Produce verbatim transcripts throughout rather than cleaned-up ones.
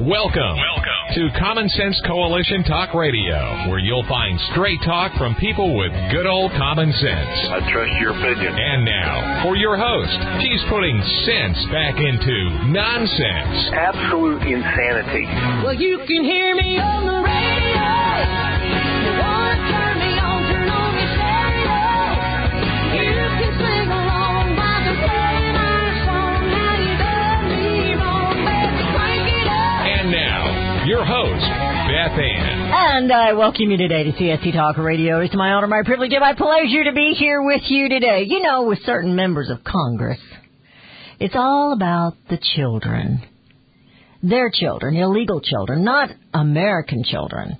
Welcome, Welcome to Common Sense Coalition Talk Radio, where you'll find straight talk from people with good old common sense. I trust your opinion. And now, for your host, she's putting sense back into nonsense. Absolute insanity. Well, you can hear me on the radio. You want to turn me on, turn on your stereo. You can sing along while they're playing our song. Now you done me wrong, baby, crank it up. And now, your host, Beth Ann. And I welcome you today to C S C Talk Radio. It's my honor, my privilege, and my pleasure to be here with you today. You know, with certain members of Congress, it's all about the children. Their children, illegal children, not American children.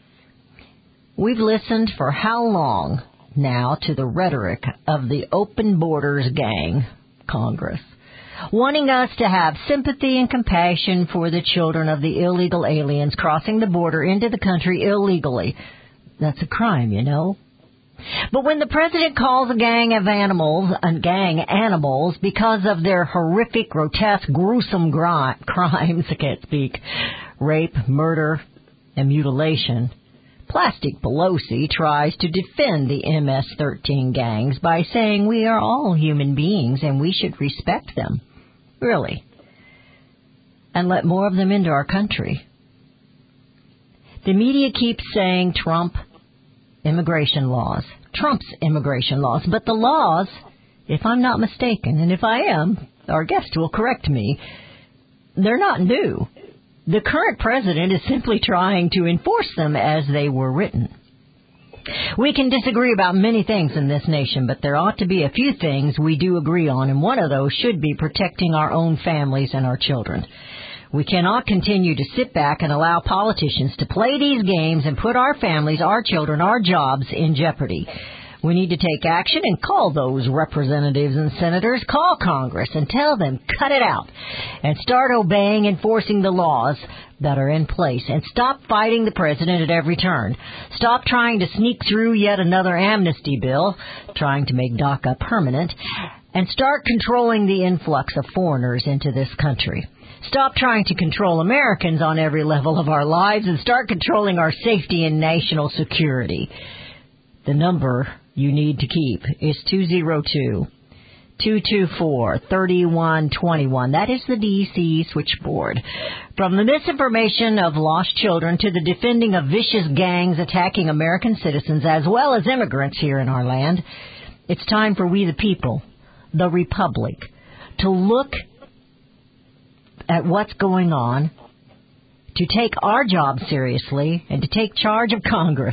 We've listened for how long now to the rhetoric of the open borders gang, Congress, wanting us to have sympathy and compassion for the children of the illegal aliens crossing the border into the country illegally. That's a crime, you know. But when the president calls a gang of animals, a gang animals, because of their horrific, grotesque, gruesome gri- crimes, I can't speak, rape, murder, and mutilation, Plastic Pelosi tries to defend the M S thirteen gangs by saying we are all human beings and we should respect them. Really. And let more of them into our country. The media keeps saying Trump immigration laws, Trump's immigration laws. But the laws, if I'm not mistaken, and if I am, our guest will correct me, they're not new. The current president is simply trying to enforce them as they were written. We can disagree about many things in this nation, but there ought to be a few things we do agree on, and one of those should be protecting our own families and our children. We cannot continue to sit back and allow politicians to play these games and put our families, our children, our jobs in jeopardy. We need to take action and call those representatives and senators, call Congress and tell them, cut it out, and start obeying and enforcing the laws that are in place, and stop fighting the president at every turn. Stop trying to sneak through yet another amnesty bill, trying to make DACA permanent, and start controlling the influx of foreigners into this country. Stop trying to control Americans on every level of our lives and start controlling our safety and national security. The number you need to keep is two oh two, two two four, three one two one. That is the D C switchboard. From the misinformation of lost children to the defending of vicious gangs attacking American citizens as well as immigrants here in our land, it's time for we the people, the Republic, to look at what's going on, to take our job seriously, and to take charge of Congress.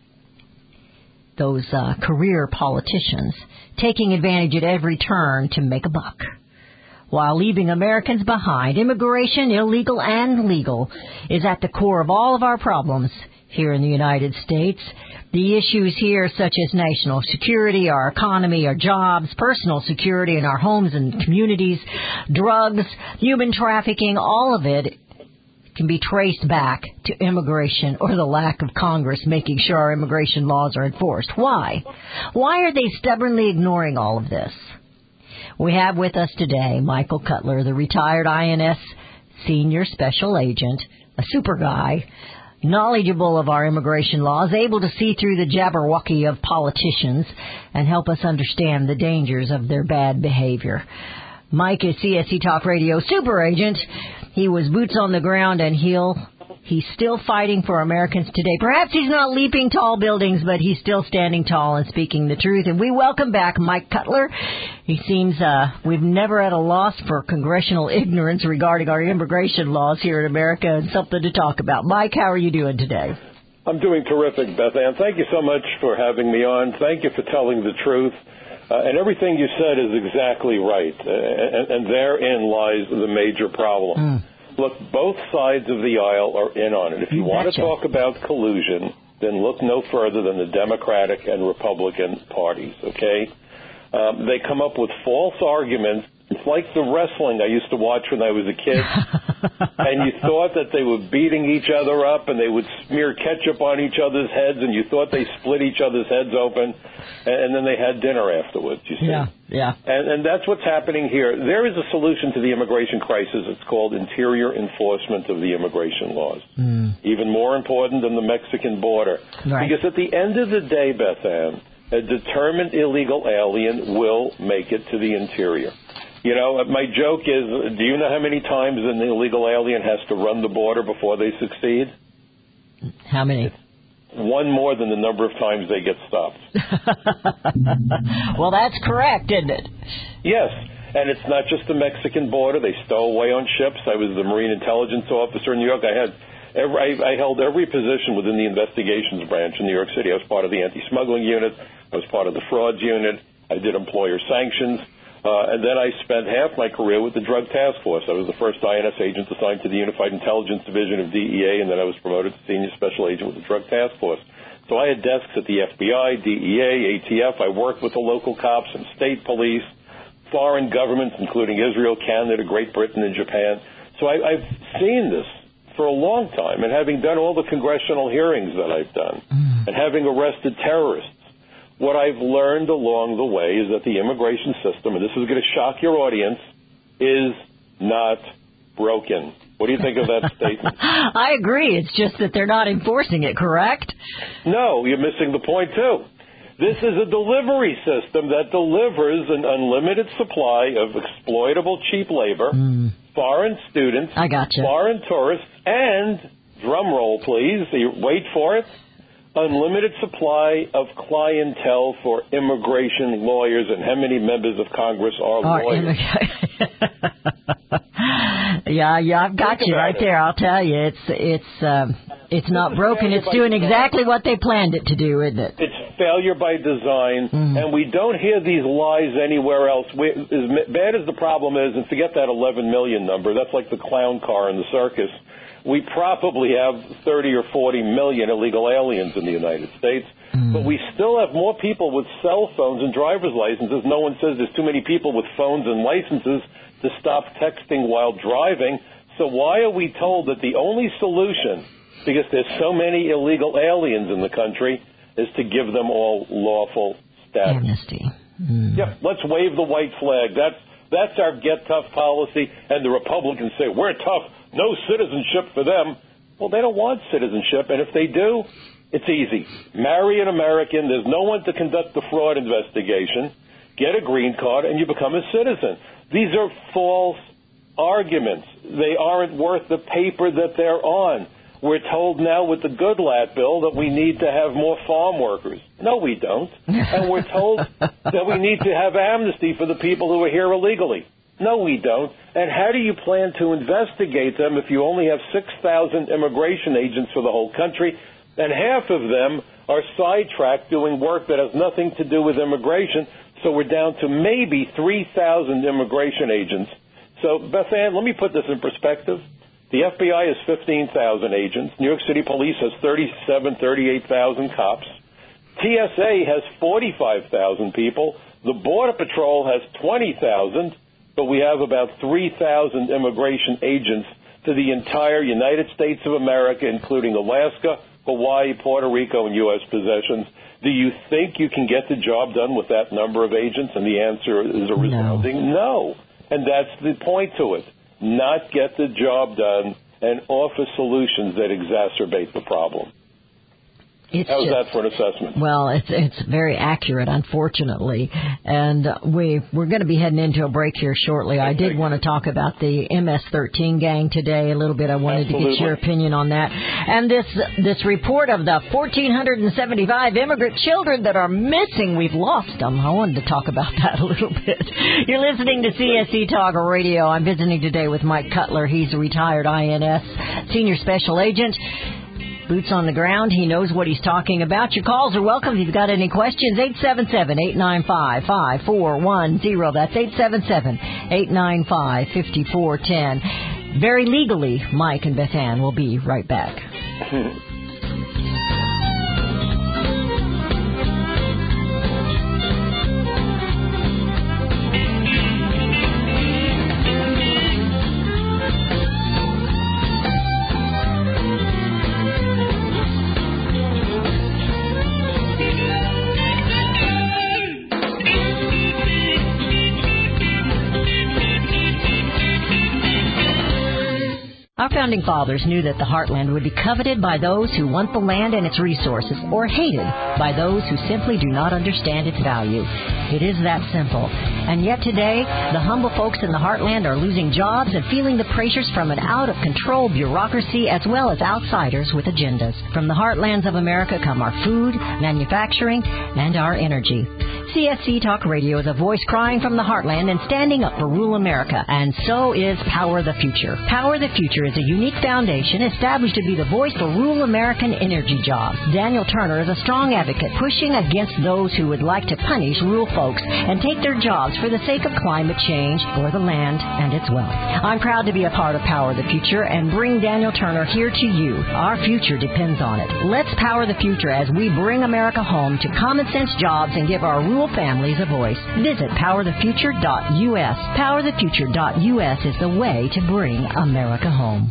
Those uh, career politicians taking advantage at every turn to make a buck, while leaving Americans behind. Immigration, illegal and legal, is at the core of all of our problems here in the United States. The issues here, such as national security, our economy, our jobs, personal security in our homes and communities, drugs, human trafficking, all of it can be traced back to immigration or the lack of Congress making sure our immigration laws are enforced. Why? Why are they stubbornly ignoring all of this? We have with us today Michael Cutler, the retired I N S senior special agent, a super guy, knowledgeable of our immigration laws, able to see through the jabberwocky of politicians and help us understand the dangers of their bad behavior. Mike is C S C Talk Radio super agent. He was boots on the ground, and he'll he's still fighting for Americans today. Perhaps he's not leaping tall buildings, but he's still standing tall and speaking the truth. And we welcome back Mike Cutler. He seems uh, we've never had a loss for congressional ignorance regarding our immigration laws here in America, and something to talk about. Mike, how are you doing today? I'm doing terrific, Beth Ann. Thank you so much for having me on. Thank you for telling the truth. Uh, and everything you said is exactly right. Uh, and, and therein lies the major problem. Mm. Look, both sides of the aisle are in on it. If you, you want betcha. to talk about collusion, then look no further than the Democratic and Republican parties, okay? Um, they come up with false arguments It's like the wrestling I used to watch when I was a kid. And you thought that they were beating each other up and they would smear ketchup on each other's heads, and you thought they split each other's heads open, and then they had dinner afterwards, you see. Yeah, yeah. And, and that's what's happening here. There is a solution to the immigration crisis. It's called interior enforcement of the immigration laws. Mm. Even more important than the Mexican border. Right. Because at the end of the day, Beth Ann, a determined illegal alien will make it to the interior. You know, my joke is, do you know how many times an illegal alien has to run the border before they succeed? How many? One more than the number of times they get stopped. Well, that's correct, isn't it? Yes, and it's not just the Mexican border. They stow away on ships. I was the Marine Intelligence Officer in New York. I had every, I, I held every position within the investigations branch in New York City. I was part of the anti-smuggling unit. I was part of the frauds unit. I did employer sanctions. Uh, and then I spent half my career with the Drug Task Force. I was the first I N S agent assigned to the Unified Intelligence Division of D E A, and then I was promoted to Senior Special Agent with the Drug Task Force. So I had desks at the F B I, D E A, A T F. I worked with the local cops and state police, foreign governments, including Israel, Canada, Great Britain, and Japan. So I, I've seen this for a long time, and having done all the congressional hearings that I've done, mm. and having arrested terrorists, what I've learned along the way is that the immigration system, and this is going to shock your audience, is not broken. What do you think of that statement? I agree. It's just that they're not enforcing it, correct? No, you're missing the point, too. This is a delivery system that delivers an unlimited supply of exploitable cheap labor, mm. foreign students, I gotcha. foreign tourists, and, drum roll please, wait for it, unlimited supply of clientele for immigration lawyers. And how many members of Congress are Our lawyers? yeah, yeah, I've got Think you right it. there. I'll tell you, it's it's um, it's not broken. It's doing exactly what they planned it to do, isn't it? It's failure by design, mm. and we don't hear these lies anywhere else. We, as bad as the problem is, and forget that eleven million number, that's like the clown car in the circus. We probably have thirty or forty million illegal aliens in the United States, mm. but we still have more people with cell phones and driver's licenses. No one says there's too many people with phones and licenses to stop texting while driving. So why are we told that the only solution, because there's so many illegal aliens in the country, is to give them all lawful status? Amnesty. Mm. Yep, let's wave the white flag. That's That's our get tough policy, and the Republicans say, we're tough, no citizenship for them. Well, they don't want citizenship, and if they do, it's easy. Marry an American, there's no one to conduct the fraud investigation, get a green card, and you become a citizen. These are false arguments. They aren't worth the paper that they're on. We're told now with the Goodlatte bill that we need to have more farm workers. No, we don't. And we're told that we need to have amnesty for the people who are here illegally. No, we don't. And how do you plan to investigate them if you only have six thousand immigration agents for the whole country, and half of them are sidetracked doing work that has nothing to do with immigration? So we're down to maybe three thousand immigration agents. So, Beth Ann, let me put this in perspective. The F B I has fifteen thousand agents. New York City Police has thirty-seven, thirty-eight thousand cops. T S A has forty-five thousand people. The Border Patrol has twenty thousand, but we have about three thousand immigration agents to the entire United States of America, including Alaska, Hawaii, Puerto Rico, and U S possessions. Do you think you can get the job done with that number of agents? And the answer is a resounding no. no. And that's the point to it. Not get the job done and offer solutions that exacerbate the problem. It's How's just, that for an assessment? Well, it's it's very accurate, unfortunately. And we, we're going to be heading into a break here shortly. I did want to talk about the M S thirteen gang today a little bit. I wanted Absolutely. to get your opinion on that. And this this report of the one thousand four hundred seventy-five immigrant children that are missing, we've lost them. I wanted to talk about that a little bit. You're listening to C S C Talk Radio. I'm visiting today with Mike Cutler. He's a retired I N S Senior Special Agent. Boots on the ground. He knows what he's talking about. Your calls are welcome. If you've got any questions, eight seven seven, eight nine five, five four one zero. That's eight seven seven, eight nine five, five four one zero. Very legally, Mike and Beth Ann will be right back. Our founding fathers knew that the heartland would be coveted by those who want the land and its resources, or hated by those who simply do not understand its value. It is that simple. And yet today, the humble folks in the heartland are losing jobs and feeling the pressures from an out-of-control bureaucracy as well as outsiders with agendas. From the heartlands of America come our food, manufacturing, and our energy. C S C Talk Radio is a voice crying from the heartland and standing up for rural America, and so is Power the Future. Power the Future is a unique foundation established to be the voice for rural American energy jobs. Daniel Turner is a strong advocate pushing against those who would like to punish rural folks and take their jobs for the sake of climate change or the land and its wealth. I'm proud to be a part of Power the Future and bring Daniel Turner here to you. Our future depends on it. Let's power the future as we bring America home to common sense jobs and give our rural families a voice. Visit power the future dot U S. power the future dot U S is the way to bring America home.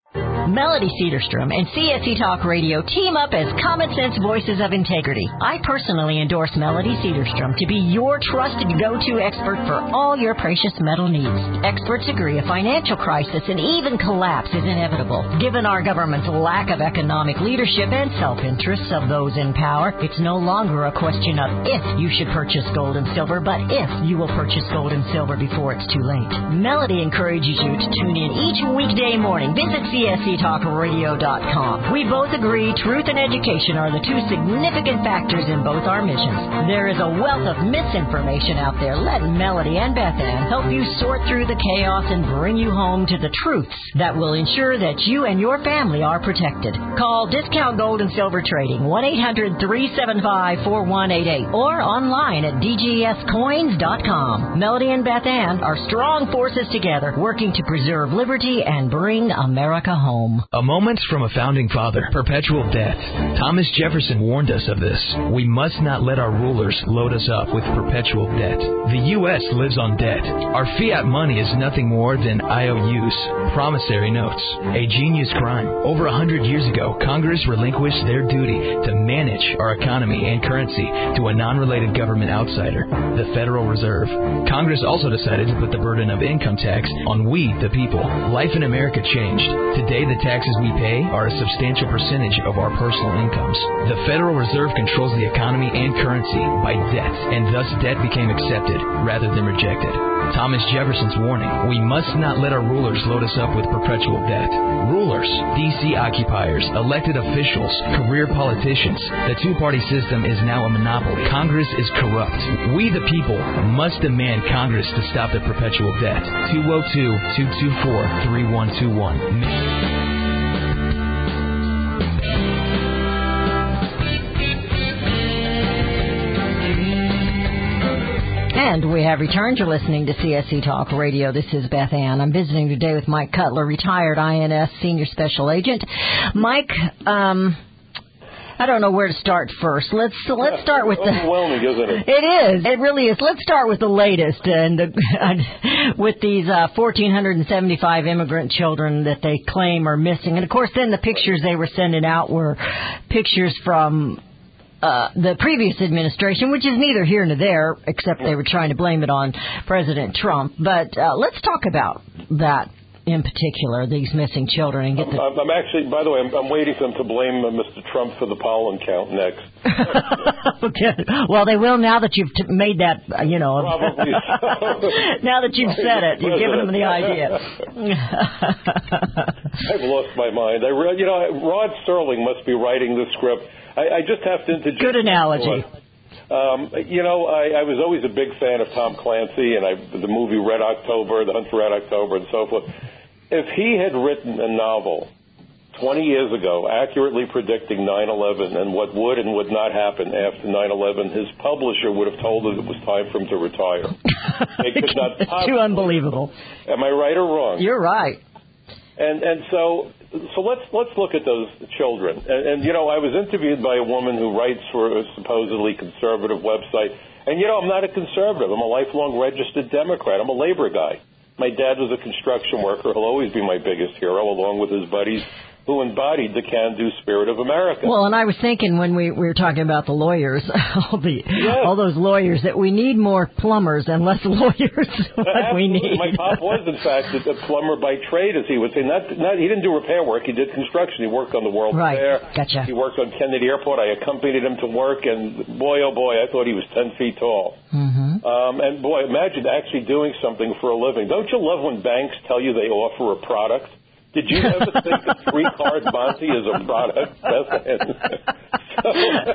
Melody Cedarstrom and C S C Talk Radio team up as common sense voices of integrity. I personally endorse Melody Cedarstrom to be your trusted go-to expert for all your precious metal needs. Experts agree a financial crisis and even collapse is inevitable. Given our government's lack of economic leadership and self-interests of those in power, it's no longer a question of if you should purchase gold and silver, but if you will purchase gold and silver before it's too late. Melody encourages you to tune in each weekday morning. Visit C S C talk radio dot com. We both agree truth and education are the two significant factors in both our missions. There is a wealth of misinformation out there. Let Melody and Beth Ann help you sort through the chaos and bring you home to the truths that will ensure that you and your family are protected. Call Discount Gold and Silver Trading, one eight hundred three seven five four one eight eight, or online at d g s coins dot com. Melody and Beth Ann are strong forces together, working to preserve liberty and bring America home. A moment from a founding father. Perpetual debt. Thomas Jefferson warned us of this. We must not let our rulers load us up with perpetual debt. The U S lives on debt. Our fiat money is nothing more than I O Us, promissory notes, a genius crime. Over a hundred years ago, Congress relinquished their duty to manage our economy and currency to a non-related government outsider, the Federal Reserve. Congress also decided to put the burden of income tax on we, the people. Life in America changed. Today, the taxes we pay are a substantial percentage of our personal incomes. The Federal Reserve controls the economy and currency by debt, and thus debt became accepted rather than rejected. Thomas Jefferson's warning, we must not let our rulers load us up with perpetual debt. Rulers, D C occupiers, elected officials, career politicians. The two-party system is now a monopoly. Congress is corrupt. We, the people, must demand Congress to stop the perpetual debt. two oh two, two two four, three one two one. And we have returned. You're listening to C S C Talk Radio. This is Beth Ann. I'm visiting today with Mike Cutler, retired I N S Senior Special Agent. Mike, um, I don't know where to start first. Let's let's start with the. Overwhelming, isn't it? It is. It really is. Let's start with the latest, and the, with these uh, one thousand four hundred seventy-five immigrant children that they claim are missing, and of course, then the pictures they were sending out were pictures from Uh, the previous administration, which is neither here nor there, except they were trying to blame it on President Trump. But uh, let's talk about that in particular, these missing children, and get the. I'm, I'm actually, by the way, I'm, I'm waiting for them to blame uh, Mister Trump for the pollen count next. Okay. Well, they will now that you've t- made that, uh, you know. Probably so. Now that you've said it, you've given them the idea. I've lost my mind. I re- you know, Rod Serling must be writing the script. I, I just have to interject. Good analogy. Um, you know, I, I was always a big fan of Tom Clancy and I, the movie Red October, The Hunt for Red October, and so forth. If he had written a novel twenty years ago accurately predicting nine eleven and what would and would not happen after nine eleven, his publisher would have told him it was time for him to retire. It could not It's too unbelievable. Am I right or wrong? You're right. And and so so let's let's look at those children. And, and you know, I was interviewed by a woman who writes for a supposedly conservative website. And you know, I'm not a conservative. I'm a lifelong registered Democrat. I'm a labor guy. My dad was a construction worker. He'll always be my biggest hero, along with his buddies who embodied the can-do spirit of America. Well, and I was thinking when we, we were talking about the lawyers, all the yes. all those lawyers, that we need more plumbers and less lawyers. What we need. My pop was, in fact, a plumber by trade, as he would say. Not, not, he didn't do repair work. He did construction. He worked on the World right. Fair. Gotcha. He worked on Kennedy Airport. I accompanied him to work, and boy, oh boy, I thought he was ten feet tall. Mm-hmm. Um, and boy, imagine actually doing something for a living. Don't you love when banks tell you they offer a product? Did you ever think that three-card Monty is a product? so,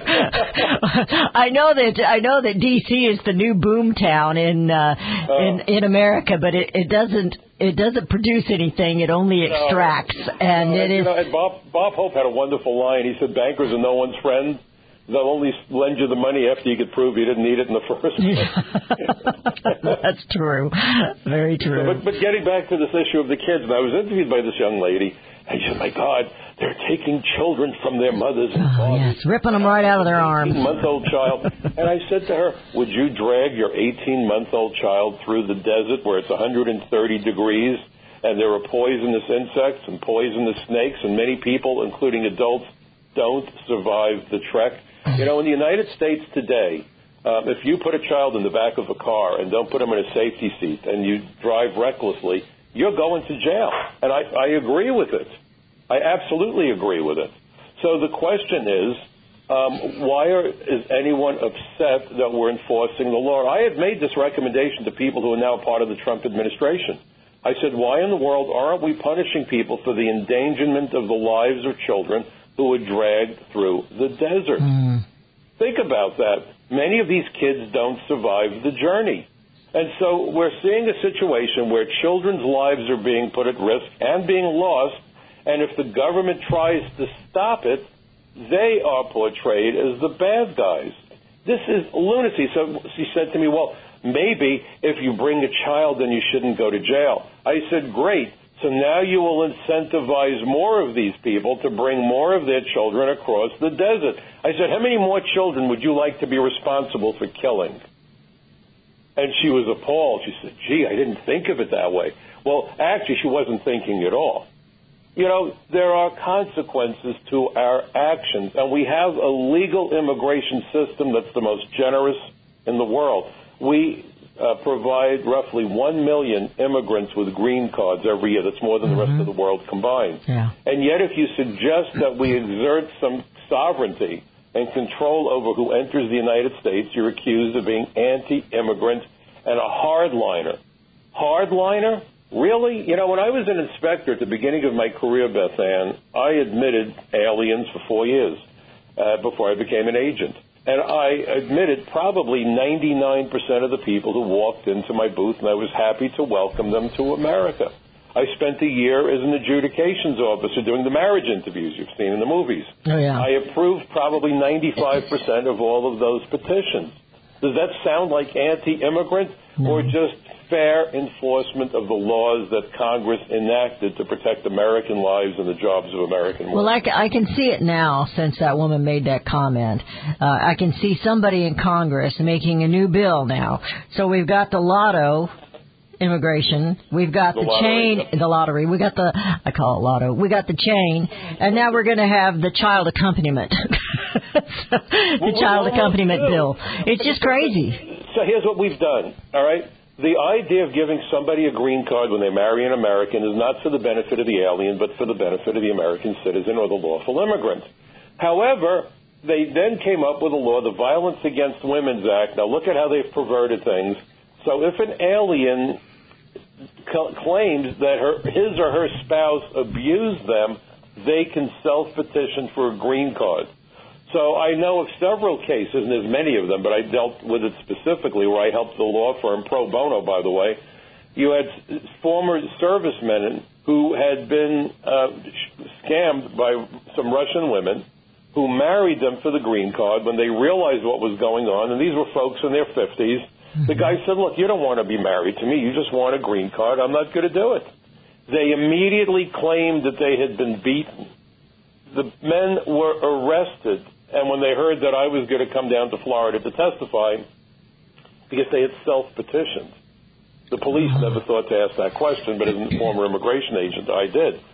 I know that I know that D C is the new boom town in uh, oh. in in America, but it, it doesn't it doesn't produce anything. It only extracts, no, and no, it you is. Know, and Bob Bob Hope had a wonderful line. He said, "Bankers are no one's friend. They'll only lend you the money after you could prove you didn't need it in the first place." That's true. Very true. But, but getting back to this issue of the kids, and I was interviewed by this young lady, and she said, "My God, they're taking children from their mothers and oh, fathers." yes, ripping them right out of their arms. eighteen-month-old child. And I said to her, would you drag your eighteen-month-old child through the desert where it's one hundred thirty degrees and there are poisonous insects and poisonous snakes, and many people, including adults, don't survive the trek? You know, in the United States today, um, if you put a child in the back of a car and don't put him in a safety seat and you drive recklessly, you're going to jail. And I, I agree with it. I absolutely agree with it. So the question is, um, why are, is anyone upset that we're enforcing the law? I had made this recommendation to people who are now part of the Trump administration. I said, why in the world aren't we punishing people for the endangerment of the lives of children who were dragged through the desert? Mm. Think about that. Many of these kids don't survive the journey. And so we're seeing a situation where children's lives are being put at risk and being lost, and if the government tries to stop it, they are portrayed as the bad guys. This is lunacy. So she said to me, well, maybe if you bring a child, then you shouldn't go to jail. I said, great. So now you will incentivize more of these people to bring more of their children across the desert. I said, how many more children would you like to be responsible for killing? And she was appalled. She said, gee, I didn't think of it that way. Well, actually, she wasn't thinking at all. You know, there are consequences to our actions, and we have a legal immigration system that's the most generous in the world. We uh, provide roughly one million immigrants with green cards every year. That's more than mm-hmm. the rest of the world combined. Yeah. And yet, if you suggest that we exert some sovereignty and control over who enters the United States, you're accused of being anti-immigrant and a hardliner. Hardliner? Really? You know, when I was an inspector at the beginning of my career, Beth Ann, I admitted aliens for four years uh, before I became an agent. And I admitted probably ninety-nine percent of the people who walked into my booth, and I was happy to welcome them to America. I spent a year as an adjudications officer doing the marriage interviews you've seen in the movies. Oh, yeah. I approved probably ninety-five percent of all of those petitions. Does that sound like anti-immigrant mm-hmm. or just fair enforcement of the laws that Congress enacted to protect American lives and the jobs of American workers? Well, I, I can see it now since that woman made that comment. Uh, I can see somebody in Congress making a new bill now. So we've got the lotto immigration. We've got the, the chain, lottery. the lottery. We got the, I call it lotto. We got the chain, and now we're going to have the child accompaniment. the well, child well, accompaniment well, bill. It's just crazy. So here's what we've done, all right? The idea of giving somebody a green card when they marry an American is not for the benefit of the alien, but for the benefit of the American citizen or the lawful immigrant. However, they then came up with a law, the Violence Against Women's Act. Now look at how they've perverted things. So if an alien c- claims that her, his or her spouse abused them, they can self-petition for a green card. So I know of several cases, and there's many of them, but I dealt with it specifically where I helped the law firm, pro bono, by the way. You had former servicemen who had been uh, scammed by some Russian women who married them for the green card when they realized what was going on, and these were folks in their fifties. The guy said, look, you don't want to be married to me. You just want a green card. I'm not going to do it. They immediately claimed that they had been beaten. The men were arrested. And when they heard that I was going to come down to Florida to testify, because they had self-petitioned, the police never thought to ask that question, but as a former immigration agent, I did.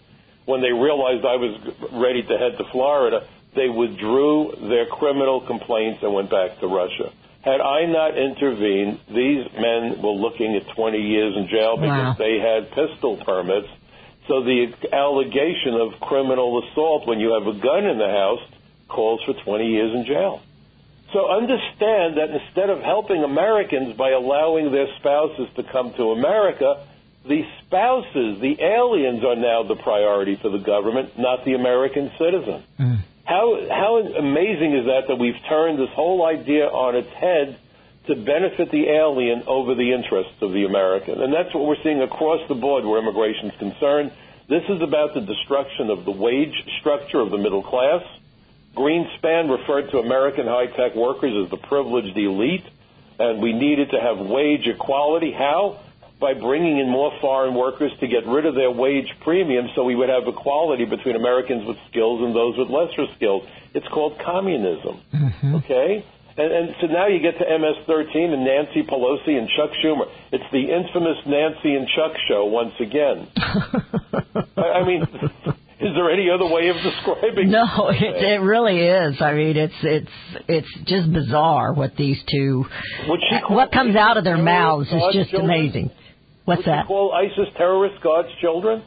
when they realized I was ready to head to Florida, they withdrew their criminal complaints and went back to Russia. Had I not intervened, these men were looking at twenty years in jail because Wow. they had pistol permits. So the allegation of criminal assault when you have a gun in the house calls for twenty years in jail. So understand that instead of helping Americans by allowing their spouses to come to America, the spouses, the aliens, are now the priority for the government, not the American citizen. Mm. How how amazing is that, that we've turned this whole idea on its head to benefit the alien over the interests of the American? And that's what we're seeing across the board where immigration is concerned. This is about the destruction of the wage structure of the middle class. Greenspan referred to American high-tech workers as the privileged elite, and we needed to have wage equality. How? By bringing in more foreign workers to get rid of their wage premium so we would have equality between Americans with skills and those with lesser skills. It's called communism, Mm-hmm. okay? And, and so now you get to M S thirteen and Nancy Pelosi and Chuck Schumer. It's the infamous Nancy and Chuck show once again. I, I mean, is there any other way of describing No, it? it, it really is. I mean, it's it's it's just bizarre what these two, Would she call what comes out of their ISIS mouths is God's just children? amazing. What's Would that? you call ISIS terrorists God's children?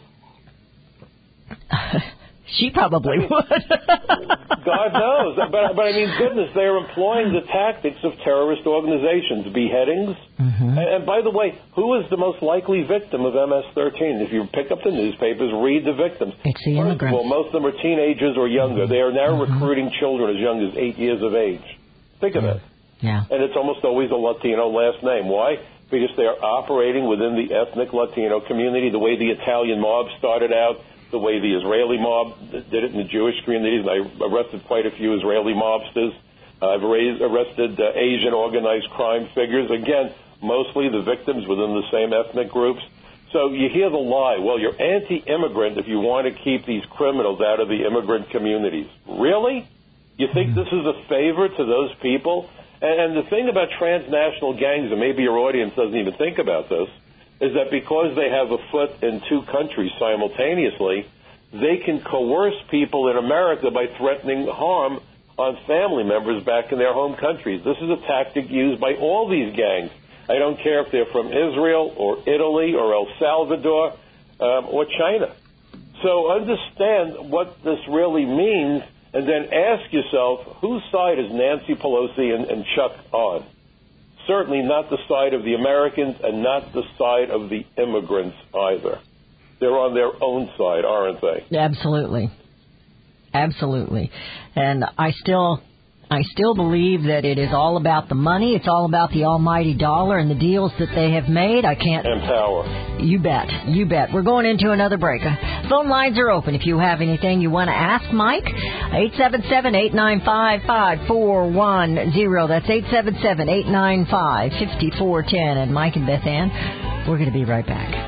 She probably would. God knows. But, but I mean, goodness, they're employing the tactics of terrorist organizations, beheadings. Mm-hmm. And, and by the way, who is the most likely victim of M S thirteen? If you pick up the newspapers, read the victims. It's the First immigrants. of all, most of them are teenagers or younger. Mm-hmm. They are now Mm-hmm. recruiting children as young as eight years of age. Think of it. Yeah. And it's almost always a Latino last name. Why? Because they are operating within the ethnic Latino community, the way the Italian mob started out, the way the Israeli mob did it in the Jewish communities. I arrested quite a few Israeli mobsters. Uh, I've raised, arrested uh, Asian organized crime figures. Again, mostly the victims within the same ethnic groups. So you hear the lie, well, you're anti-immigrant if you want to keep these criminals out of the immigrant communities. Really? You think this is a favor to those people? And, and the thing about transnational gangs, and maybe your audience doesn't even think about this, is that because they have a foot in two countries simultaneously, they can coerce people in America by threatening harm on family members back in their home countries. This is a tactic used by all these gangs. I don't care if they're from Israel or Italy or El Salvador um, or China. So understand what this really means, and then ask yourself, whose side is Nancy Pelosi and, and Chuck on? Certainly not the side of the Americans and not the side of the immigrants either. They're on their own side, aren't they? Absolutely. Absolutely. And I still I still believe that it is all about the money. It's all about the almighty dollar and the deals that they have made. I can't... And power. You bet. You bet. We're going into another break. Phone lines are open if you have anything you want to ask Mike. eight seven seven, eight nine five, five four one zero. That's eight seven seven, eight nine five, five four one zero. And Mike and Beth Ann, we're going to be right back.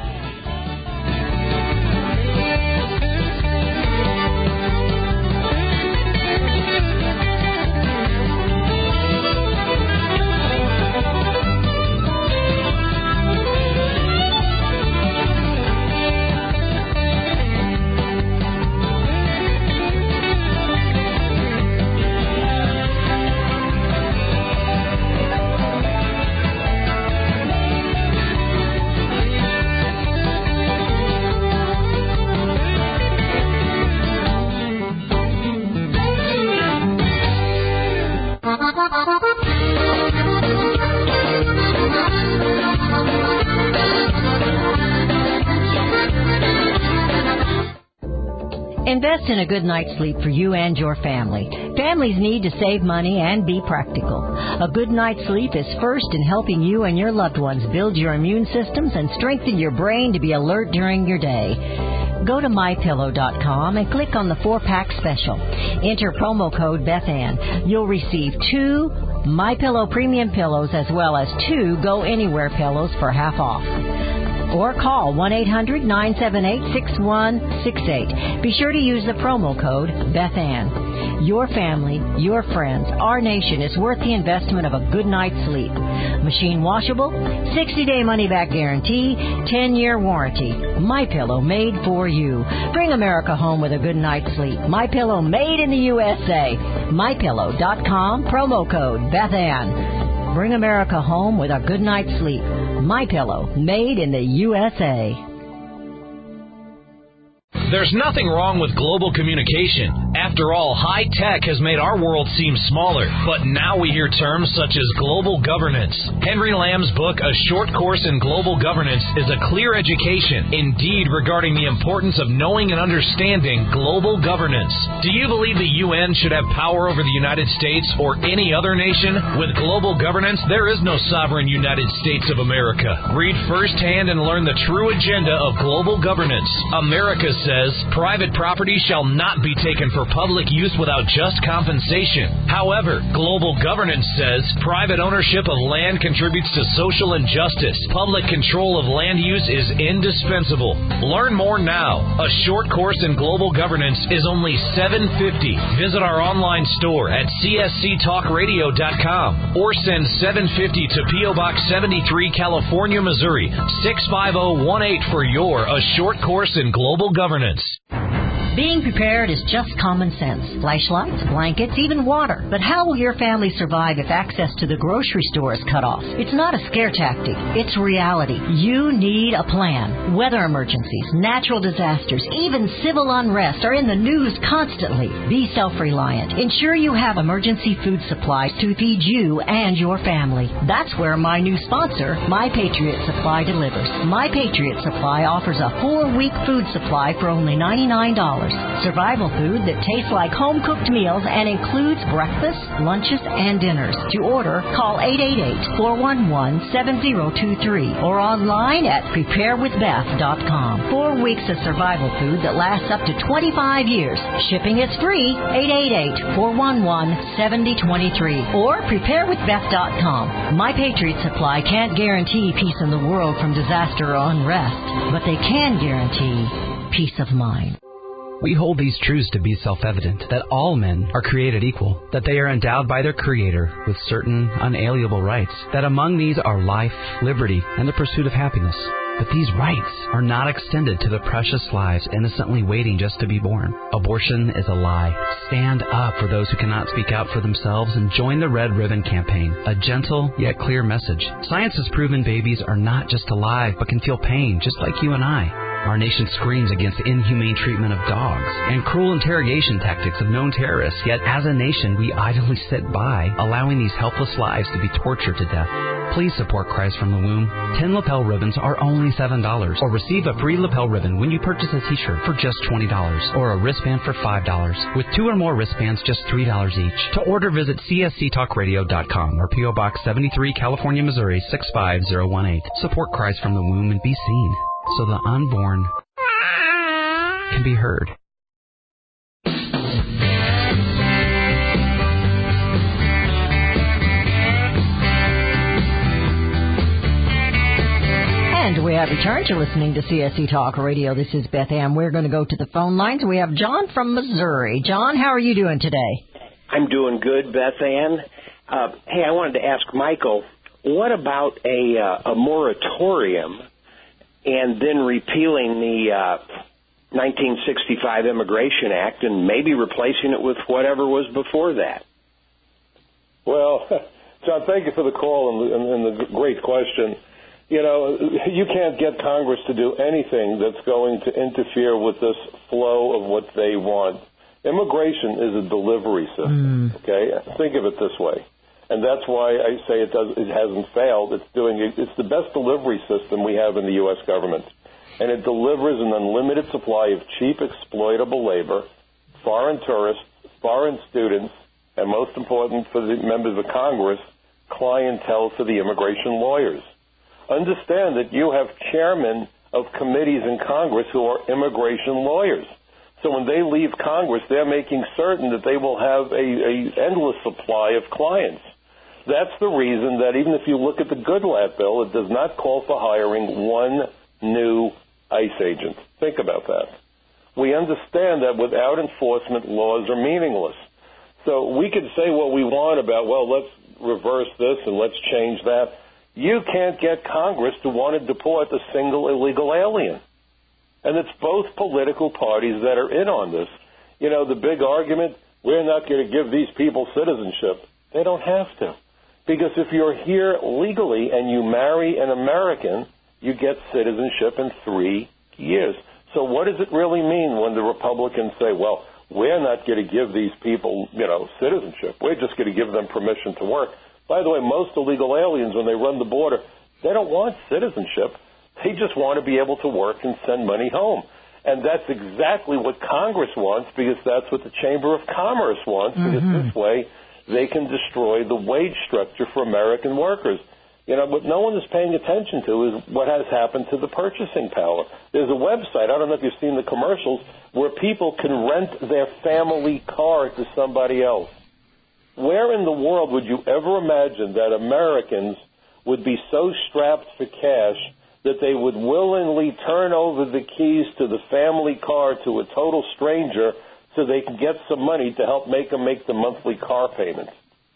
Invest in a good night's sleep for you and your family. Families need to save money and be practical. A good night's sleep is first in helping you and your loved ones build your immune systems and strengthen your brain to be alert during your day. Go to my pillow dot com and click on the four-pack special. Enter promo code BethAnn. You'll receive two MyPillow premium pillows as well as two Go Anywhere pillows for half off. Or call one eight hundred, nine seven eight, six one six eight. Be sure to use the promo code BethAnn. Your family, your friends, our nation is worth the investment of a good night's sleep. Machine washable, sixty-day money-back guarantee, ten-year warranty. MyPillow made for you. Bring America home with a good night's sleep. MyPillow made in the U S A. My Pillow dot com, promo code Beth Ann. Bring America home with a good night's sleep. MyPillow made in the U S A. There's nothing wrong with global communication. After all, high tech has made our world seem smaller. But now we hear terms such as global governance. Henry Lamb's book, A Short Course in Global Governance, is a clear education, indeed, regarding the importance of knowing and understanding global governance. Do you believe the U N should have power over the United States or any other nation? With global governance, there is no sovereign United States of America. Read firsthand and learn the true agenda of global governance. America says, private property shall not be taken for public use without just compensation. However, global governance says private ownership of land contributes to social injustice. Public control of land use is indispensable. Learn more now. A Short Course in Global Governance is only seven dollars and fifty cents. Visit our online store at c s c talk radio dot com or send seven dollars and fifty cents to P O Box seventy-three, California, Missouri, six five zero one eight for your A Short Course in Global Governance. Being prepared is just common sense. Flashlights, blankets, even water. But how will your family survive if access to the grocery store is cut off? It's not a scare tactic. It's reality. You need a plan. Weather emergencies, natural disasters, even civil unrest are in the news constantly. Be self-reliant. Ensure you have emergency food supplies to feed you and your family. That's where my new sponsor, My Patriot Supply, delivers. My Patriot Supply offers a four-week food supply for only ninety-nine dollars. Survival food that tastes like home-cooked meals and includes breakfast, lunches, and dinners. To order, call eight eight eight, four one one, seven zero two three or online at prepare with beth dot com. Four weeks of survival food that lasts up to twenty-five years. Shipping is free. eight eight eight, four one one, seven zero two three or prepare with beth dot com. My Patriot Supply can't guarantee peace in the world from disaster or unrest, but they can guarantee peace of mind. We hold these truths to be self-evident, that all men are created equal, that they are endowed by their Creator with certain unalienable rights, that among these are life, liberty, and the pursuit of happiness. But these rights are not extended to the precious lives innocently waiting just to be born. Abortion is a lie. Stand up for those who cannot speak out for themselves and join the Red Ribbon Campaign, a gentle yet clear message. Science has proven babies are not just alive, but can feel pain just like you and I. Our nation screams against inhumane treatment of dogs and cruel interrogation tactics of known terrorists, yet as a nation we idly sit by, allowing these helpless lives to be tortured to death. Please support Christ from the Womb. Ten lapel ribbons are only seven dollars, or receive a free lapel ribbon when you purchase a t-shirt for just twenty dollars, or a wristband for five dollars. With two or more wristbands, just three dollars each. To order, visit c s c talk radio dot com or P O Box seventy-three, California, Missouri, six five zero one eight. Support Christ from the Womb and be seen, so the unborn can be heard. And we have returned to listening to C S C Talk Radio. This is Beth Ann. We're going to go to the phone lines. We have John from Missouri. John, how are you doing today? I'm doing good, Beth Ann. Uh, hey, I wanted to ask Michael, what about a, uh, a moratorium and then repealing the uh, nineteen sixty-five Immigration Act and maybe replacing it with whatever was before that? Well, John, thank you for the call and, and, and the great question. You know, you can't get Congress to do anything that's going to interfere with this flow of what they want. Immigration is a delivery system, mm. okay? Think of it this way. And that's why I say it does. It hasn't failed. It's doing. It's the best delivery system we have in the U S government, and it delivers an unlimited supply of cheap, exploitable labor, foreign tourists, foreign students, and most important for the members of Congress, clientele for the immigration lawyers. Understand that you have chairmen of committees in Congress who are immigration lawyers. So when they leave Congress, they're making certain that they will have a, a endless supply of clients. That's the reason that even if you look at the Goodlatte bill, it does not call for hiring one new ICE agent. Think about that. We understand that without enforcement, laws are meaningless. So we can say what we want about, well, let's reverse this and let's change that. You can't get Congress to want to deport a single illegal alien. And it's both political parties that are in on this. You know, the big argument, we're not going to give these people citizenship. They don't have to. Because if you're here legally and you marry an American, you get citizenship in three years. So what does it really mean when the Republicans say, well, we're not going to give these people, you know, citizenship. We're just going to give them permission to work. By the way, most illegal aliens, when they run the border, they don't want citizenship. They just want to be able to work and send money home. And that's exactly what Congress wants, because that's what the Chamber of Commerce wants, because mm-hmm. this way they can destroy the wage structure for American workers. You know, what no one is paying attention to is what has happened to the purchasing power. There's a website, I don't know if you've seen the commercials, where people can rent their family car to somebody else. Where in the world would you ever imagine that Americans would be so strapped for cash that they would willingly turn over the keys to the family car to a total stranger so they can get some money to help make them make the monthly car payments?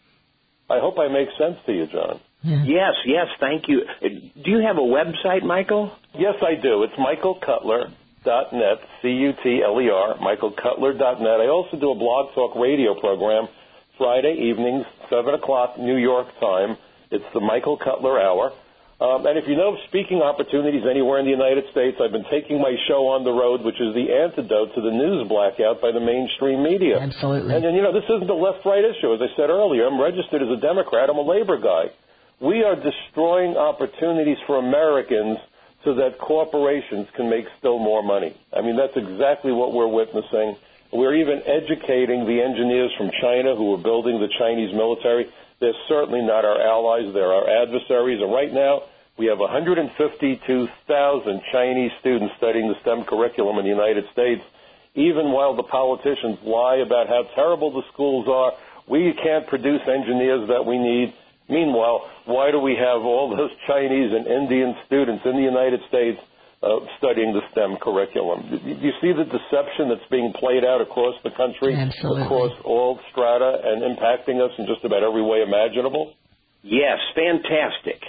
I hope I make sense to you, John. Yeah. Yes, yes, thank you. Do you have a website, Michael? Yes, I do. It's michael cutler dot net, C U T L E R, michael cutler dot net. I also do a Blog Talk radio program Friday evenings, seven o'clock New York time. It's the Michael Cutler Hour. Um, and if you know of speaking opportunities anywhere in the United States, I've been taking my show on the road, which is the antidote to the news blackout by the mainstream media. Absolutely. And then, you know, this isn't a left-right issue. As I said earlier, I'm registered as a Democrat. I'm a labor guy. We are destroying opportunities for Americans so that corporations can make still more money. I mean, that's exactly what we're witnessing. We're even educating the engineers from China who are building the Chinese military. They're certainly not our allies. They're our adversaries. And right now, we have one hundred fifty-two thousand Chinese students studying the STEM curriculum in the United States. Even while the politicians lie about how terrible the schools are, we can't produce engineers that we need. Meanwhile, why do we have all those Chinese and Indian students in the United States uh, studying the STEM curriculum? You see the deception that's being played out across the country, Absolutely. across all strata, and impacting us in just about every way imaginable? Yes, fantastic.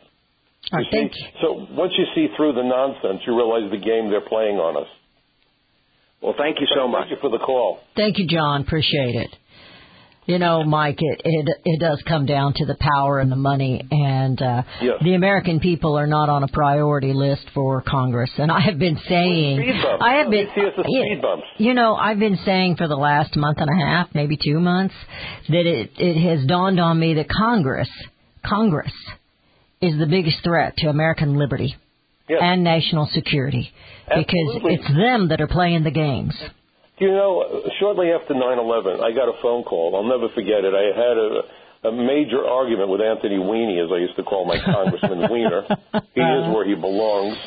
All right, thank you. So once you see through the nonsense, you realize the game they're playing on us. Well, thank you so much. Thank you for the call. Thank you, John. Appreciate it. You know, Mike, it, it it does come down to the power and the money, and uh, yes. the American people are not on a priority list for Congress. And I have been saying, speed bumps. I have been, see us as speed bumps. you know, I've been saying for the last month and a half, maybe two months, that it it has dawned on me that Congress, Congress, is the biggest threat to American liberty yes. and national security, because Absolutely. it's them that are playing the games. You know, shortly after nine eleven, I got a phone call. I'll never forget it. I had a, a major argument with Anthony Weenie, as I used to call my Congressman Wiener. He is where he belongs.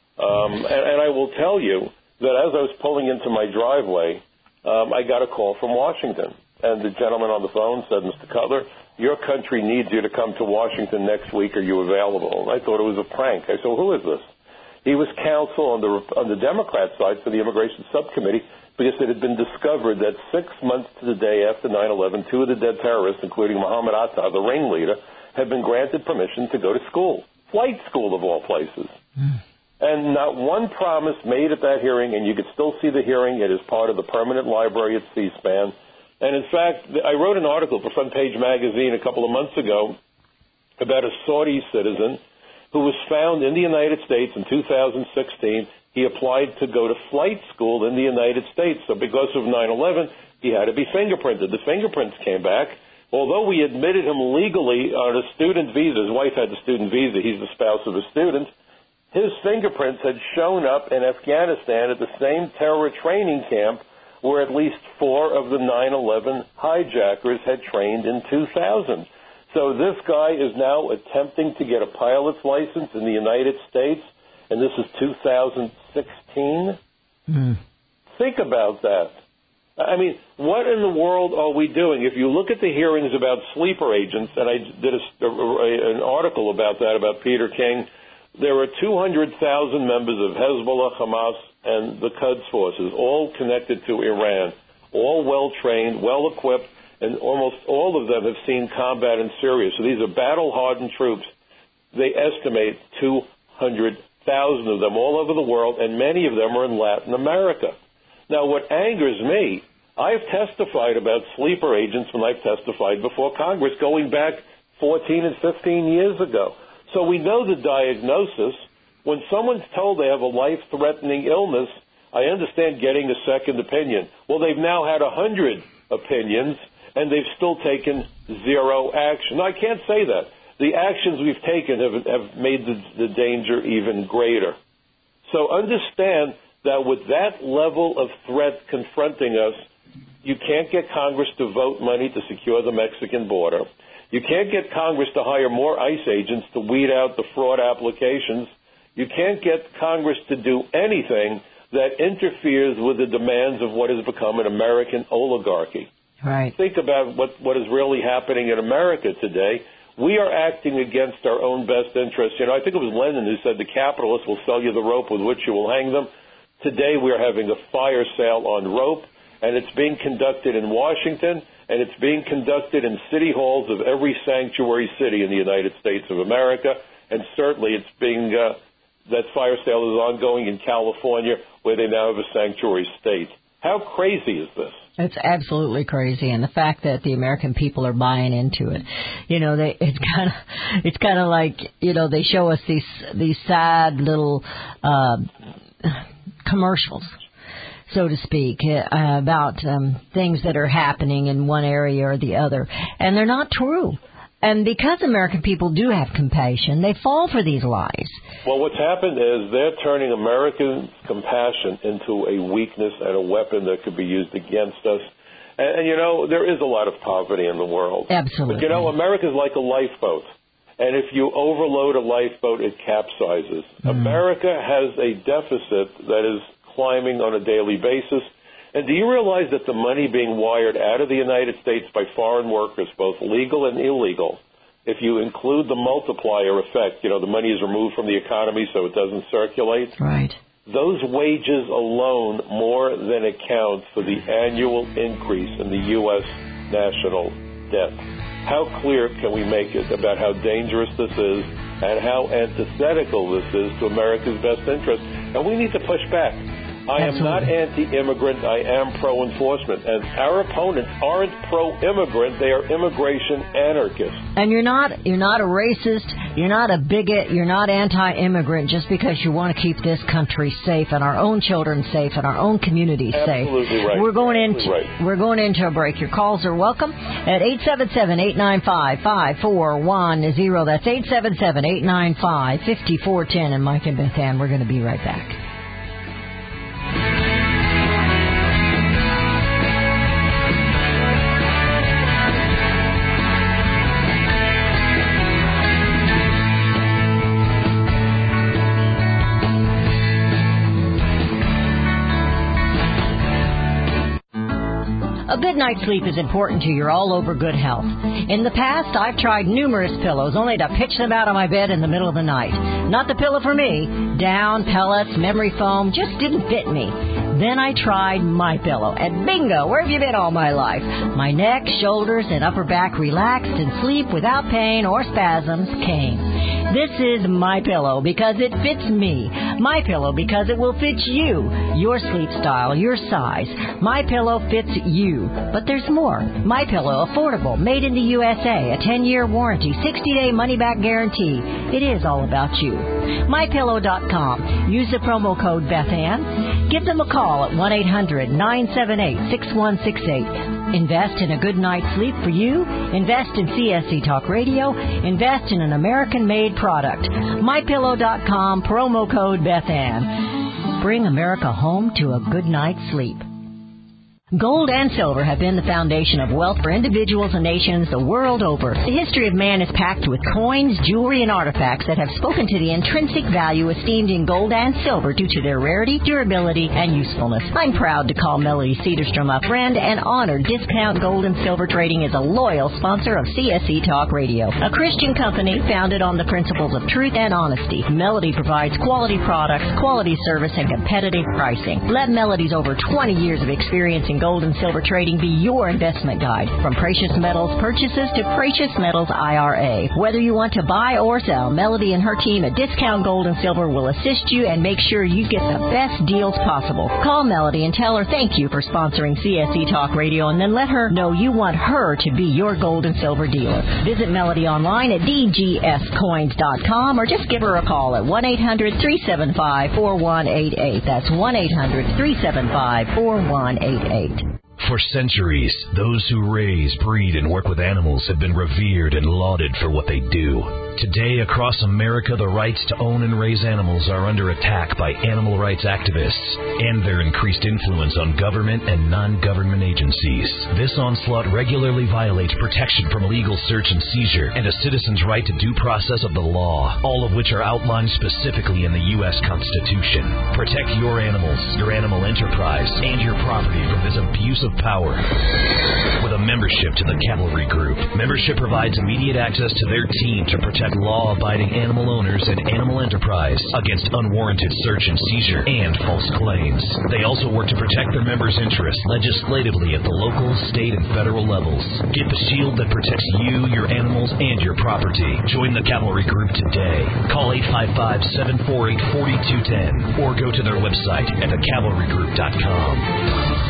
Um, and, and I will tell you that as I was pulling into my driveway, um, I got a call from Washington. And the gentleman on the phone said, Mister Cutler, your country needs you to come to Washington next week. Are you available? And I thought it was a prank. I said, well, who is this? He was counsel on the on the Democrat side for the Immigration Subcommittee, because it had been discovered that six months to the day after nine eleven, two of the dead terrorists, including Mohammed Atta, the ringleader, had been granted permission to go to school, flight school of all places. Mm. And not one promise made at that hearing, and you could still see the hearing. It is part of the permanent library at C-SPAN. And in fact, I wrote an article for Front Page Magazine a couple of months ago about a Saudi citizen who was found in the United States in two thousand sixteen. He applied to go to flight school in the United States. So because of nine eleven, he had to be fingerprinted. The fingerprints came back. Although we admitted him legally on a student visa, his wife had the student visa, he's the spouse of a student, his fingerprints had shown up in Afghanistan at the same terror training camp where at least four of the nine eleven hijackers had trained in two thousand. So this guy is now attempting to get a pilot's license in the United States, and this is two thousand sixteen. Mm. Think about that. I mean, what in the world are we doing? If you look at the hearings about sleeper agents, and I did a, a, an article about that, about Peter King, there are two hundred thousand members of Hezbollah, Hamas, and the Quds forces, all connected to Iran, all well-trained, well-equipped, and almost all of them have seen combat in Syria. So these are battle-hardened troops. They estimate two hundred thousand of them all over the world, and many of them are in Latin America. Now, what angers me, I've testified about sleeper agents when I've testified before Congress going back fourteen and fifteen years ago. So we know the diagnosis. When someone's told they have a life-threatening illness, I understand getting a second opinion. Well, they've now had one hundred opinions, and they've still taken zero action. No, I can't say that. The actions we've taken have, have made the, the danger even greater. So understand that with that level of threat confronting us, you can't get Congress to vote money to secure the Mexican border. You can't get Congress to hire more ICE agents to weed out the fraud applications. You can't get Congress to do anything that interferes with the demands of what has become an American oligarchy. Right. Think about what, what is really happening in America today. We are acting against our own best interests. You know, I think it was Lenin who said the capitalists will sell you the rope with which you will hang them. Today we are having a fire sale on rope, and it's being conducted in Washington, and it's being conducted in city halls of every sanctuary city in the United States of America, and certainly it's being, uh, that fire sale is ongoing in California, where they now have a sanctuary state. How crazy is this? It's absolutely crazy, and the fact that the American people are buying into it, you know, they it's kind of it's kind of like, you know, they show us these these sad little uh, commercials, so to speak, uh, about um, things that are happening in one area or the other, and they're not true. And because American people do have compassion, they fall for these lies. Well, what's happened is they're turning American compassion into a weakness and a weapon that could be used against us. And, and, you know, there is a lot of poverty in the world. Absolutely. But, you know, America's like a lifeboat. And if you overload a lifeboat, it capsizes. Mm. America has a deficit that is climbing on a daily basis. And do you realize that the money being wired out of the United States by foreign workers, both legal and illegal, if you include the multiplier effect, you know, the money is removed from the economy so it doesn't circulate. Right. Those wages alone more than account for the annual increase in the U S national debt. How clear can we make it about how dangerous this is and how antithetical this is to America's best interest? And we need to push back. I am Absolutely. not anti-immigrant. I am pro-enforcement. And our opponents aren't pro-immigrant. They are immigration anarchists. And you're not you're not a racist. You're not a bigot. You're not anti-immigrant just because you want to keep this country safe and our own children safe and our own communities safe. Absolutely right. We're going Absolutely into right. we're going into a break. Your calls are welcome at eight seven seven, eight nine five, five four one zero. That's eight seven seven, eight nine five, five four one zero. And Mike and Beth Ann, we're going to be right back. A good night's sleep is important to your all-over good health. In the past, I've tried numerous pillows only to pitch them out of my bed in the middle of the night. Not the pillow for me. Down, pellets, memory foam just didn't fit me. Then I tried MyPillow, and bingo, where have you been all my life? My neck, shoulders, and upper back relaxed, and sleep without pain or spasms came. This is MyPillow because it fits me. MyPillow because it will fit you, your sleep style, your size. MyPillow fits you. But there's more. MyPillow, affordable, made in the U S A, a ten-year warranty, sixty-day money-back guarantee. It is all about you. My Pillow dot com. Use the promo code BethAnn. Give them a call at one eight hundred, nine seven eight, six one six eight. Invest in a good night's sleep for you. Invest in C S C Talk Radio. Invest in an American-made product. My Pillow dot com, promo code BethAnn. Bring America home to a good night's sleep. Gold and silver have been the foundation of wealth for individuals and nations the world over. The history of man is packed with coins, jewelry, and artifacts that have spoken to the intrinsic value esteemed in gold and silver due to their rarity, durability, and usefulness. I'm proud to call Melody Cedarstrom a friend and honor Discount Gold and Silver Trading as a loyal sponsor of C S C Talk Radio, a Christian company founded on the principles of truth and honesty. Melody provides quality products, quality service, and competitive pricing. Let Melody's over twenty years of experience in Gold and Silver Trading be your investment guide. From precious metals purchases to precious metals I R A. Whether you want to buy or sell, Melody and her team at Discount Gold and Silver will assist you and make sure you get the best deals possible. Call Melody and tell her thank you for sponsoring C S C Talk Radio, and then let her know you want her to be your gold and silver dealer. Visit Melody online at d g s coins dot com or just give her a call at one eight hundred three seven five four one eight eight. That's one eight hundred three seven five four one eight eight. For centuries, those who raise, breed, and work with animals have been revered and lauded for what they do. Today, across America, the rights to own and raise animals are under attack by animal rights activists and their increased influence on government and non-government agencies. This onslaught regularly violates protection from legal search and seizure and a citizen's right to due process of the law, all of which are outlined specifically in the U S Constitution. Protect your animals, your animal enterprise, and your property from this abuse of power. With a membership to the Cavalry Group, membership provides immediate access to their team to protect law-abiding animal owners and animal enterprise against unwarranted search and seizure and false claims. They also work to protect their members' interests legislatively at the local, state, and federal levels. Get the shield that protects you, your animals, and your property. Join the Cavalry Group today. Call eight five five, seven four eight, four two one zero or go to their website at the cavalry group dot com.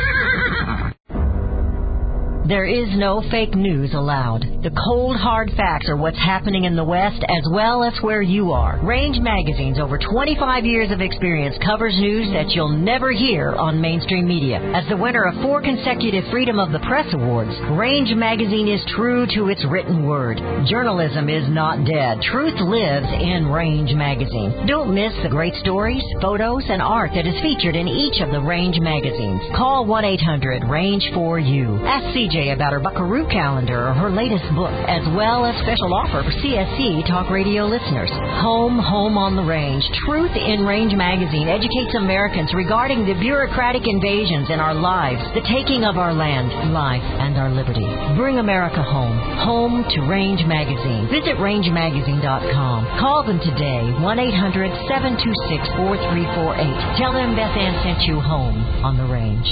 There is no fake news allowed. The cold, hard facts are what's happening in the West as well as where you are. Range Magazine's over twenty-five years of experience covers news that you'll never hear on mainstream media. As the winner of four consecutive Freedom of the Press Awards, Range Magazine is true to its written word. Journalism is not dead. Truth lives in Range Magazine. Don't miss the great stories, photos, and art that is featured in each of the Range magazines. Call one eight hundred range four U. Ask C J about her Buckaroo calendar or her latest book, as well as special offer for C S C Talk Radio listeners. Home, Home on the Range. Truth in Range Magazine educates Americans regarding the bureaucratic invasions in our lives, the taking of our land, life, and our liberty. Bring America home. Home to Range Magazine. Visit range magazine dot com. Call them today, one eight hundred seven two six four three four eight. Tell them Beth Ann sent you home on the Range.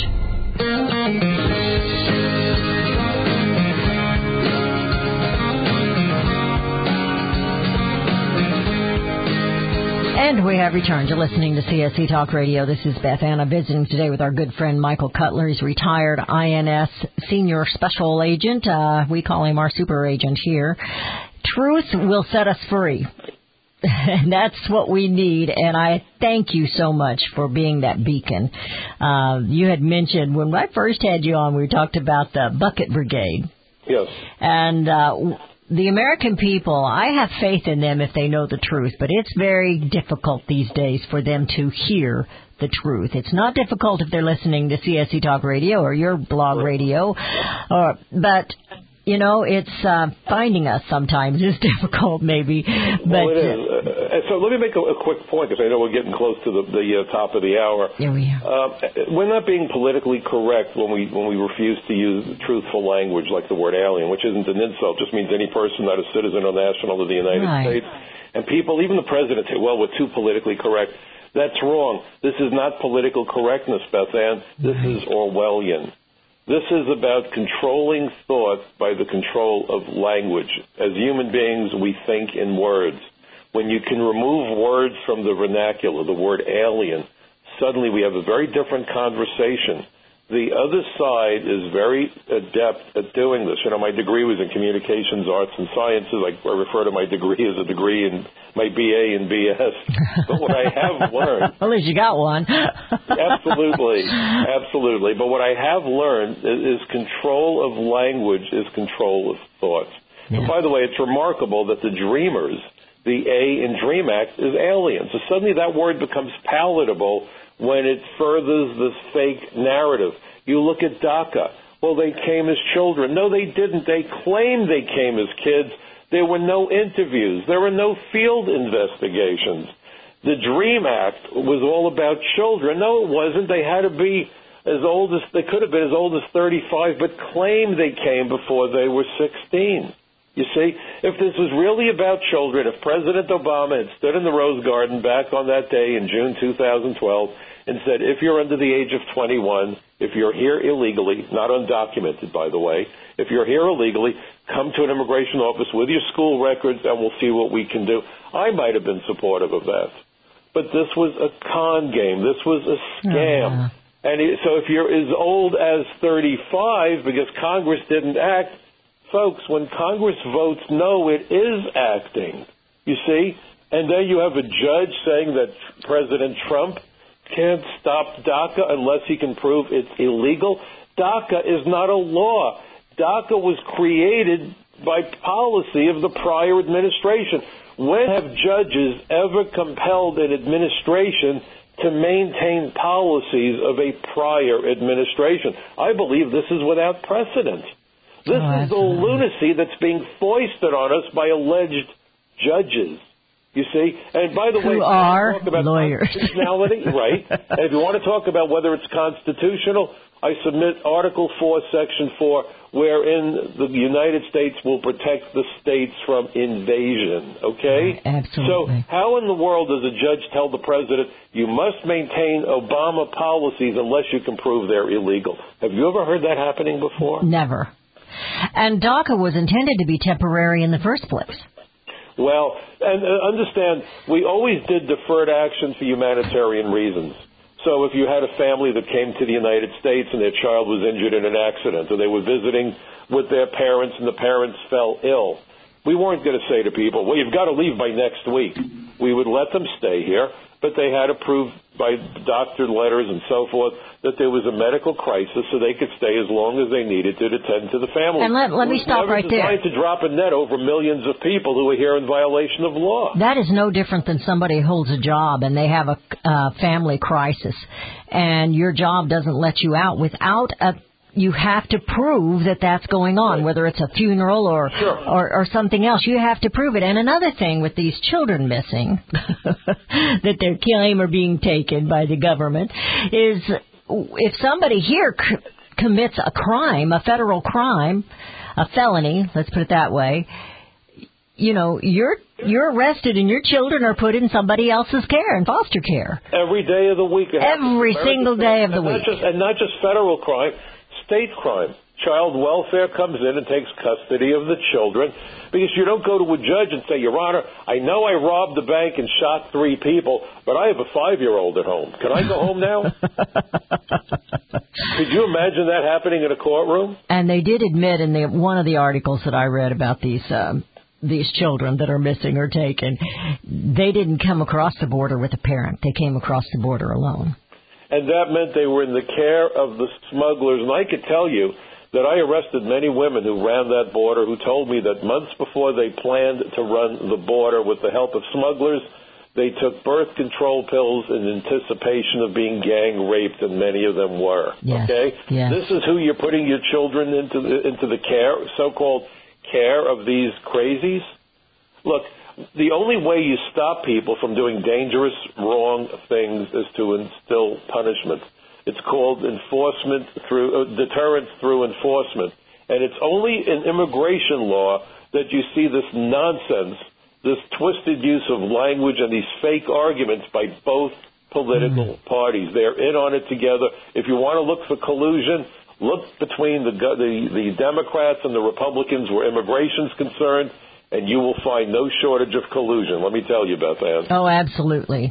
And we have returned. You're listening to C S C Talk Radio. This is Beth Ann. I'm visiting today with our good friend Michael Cutler. He's retired I N S Senior Special Agent. Uh, we call him our super agent here. Truth will set us free. And that's what we need, and I thank you so much for being that beacon. Uh, you had mentioned, when I first had you on, we talked about the Bucket Brigade. Yes. And uh, the American people, I have faith in them if they know the truth, but it's very difficult these days for them to hear the truth. It's not difficult if they're listening to C S C Talk Radio or your blog radio, or but... You know, it's uh, finding us sometimes is difficult, maybe. But, well, it is. Uh, so let me make a, a quick point, because I know we're getting close to the, the uh, top of the hour. Here we are. Uh, we're not being politically correct when we when we refuse to use truthful language like the word alien, which isn't an insult, just means any person not a citizen or national of the United right. States. And people, even the president, say, well, we're too politically correct. That's wrong. This is not political correctness, Beth Ann. This right. is Orwellian. This is about controlling thought by the control of language. As human beings, we think in words. When you can remove words from the vernacular, the word alien, suddenly we have a very different conversation. The other side is very adept at doing this. You know, my degree was in communications, arts, and sciences. I, I refer to my degree as a degree in my B A and B S. But what I have learned... At least you got one. absolutely, absolutely. But what I have learned is, is control of language is control of thoughts. Yeah. And by the way, it's remarkable that the dreamers, the A in DREAM Act, is aliens. So suddenly that word becomes palatable when it furthers this fake narrative. You look at DACA. Well, they came as children. No, they didn't. They claimed they came as kids. There were no interviews. There were no field investigations. The DREAM Act was all about children. No, it wasn't. They had to be as old as, they could have been as old as thirty-five, but claimed they came before they were sixteen. You see, if this was really about children, if President Obama had stood in the Rose Garden back on that day in June two thousand twelve and said, if you're under the age of twenty-one, If you're here illegally, not undocumented, by the way, if you're here illegally, come to an immigration office with your school records and we'll see what we can do. I might have been supportive of that. But this was a con game. This was a scam. Oh, yeah. And it, so if you're as old as thirty-five, because Congress didn't act, folks, when Congress votes no, it is acting. You see? And then you have a judge saying that President Trump can't stop DACA unless he can prove it's illegal. DACA is not a law. DACA was created by policy of the prior administration. When have judges ever compelled an administration to maintain policies of a prior administration? I believe this is without precedent. This oh, is the lunacy that's being foisted on us by alleged judges. You see? And by the Who way, are talk about lawyers. constitutionality, right? And if you want to talk about whether it's constitutional, I submit Article four, Section four, wherein the United States will protect the states from invasion, okay? Absolutely. So how in the world does a judge tell the president, you must maintain Obama policies unless you can prove they're illegal? Have you ever heard that happening before? Never. And DACA was intended to be temporary in the first place. Well, and uh, understand, we always did deferred action for humanitarian reasons. So if you had a family that came to the United States and their child was injured in an accident, or they were visiting with their parents and the parents fell ill, we weren't going to say to people, well, you've got to leave by next week. We would let them stay here, but they had to prove by doctor letters and so forth that there was a medical crisis so they could stay as long as they needed to to tend to the family. And let, let me stop right there. It was designed to drop a net over millions of people who are here in violation of law. That is no different than somebody holds a job and they have a uh, family crisis, and your job doesn't let you out without a you have to prove that that's going on, whether it's a funeral or, sure. or or something else. You have to prove it. And another thing with these children missing that their claim are being taken by the government is if somebody here c- commits a crime, a federal crime, a felony, let's put it that way, you know, you're you're arrested and your children are put in somebody else's care, in foster care. Every day of the week. Every single day of the week. Not just, and not just federal crime. State crime. Child welfare comes in and takes custody of the children because you don't go to a judge and say, Your Honor, I know I robbed the bank and shot three people, but I have a five-year-old at home. Can I go home now? Could you imagine that happening in a courtroom? And they did admit in the, one of the articles that I read about these um, these children that are missing or taken, they didn't come across the border with a parent. They came across the border alone. And that meant they were in the care of the smugglers. And I could tell you that I arrested many women who ran that border who told me that months before they planned to run the border with the help of smugglers, they took birth control pills in anticipation of being gang raped, and many of them were. Yes, okay? yes. This is who you're putting your children into the, into the care, so-called care of these crazies? Look, the only way you stop people from doing dangerous, wrong things is to instill punishment. It's called enforcement through uh, deterrence through enforcement. And it's only in immigration law that you see this nonsense, this twisted use of language and these fake arguments by both political mm. parties. They're in on it together. If you want to look for collusion, look between the, the, the Democrats and the Republicans where immigration's concerned, and you will find no shortage of collusion. Let me tell you, Beth Ann. Oh, absolutely.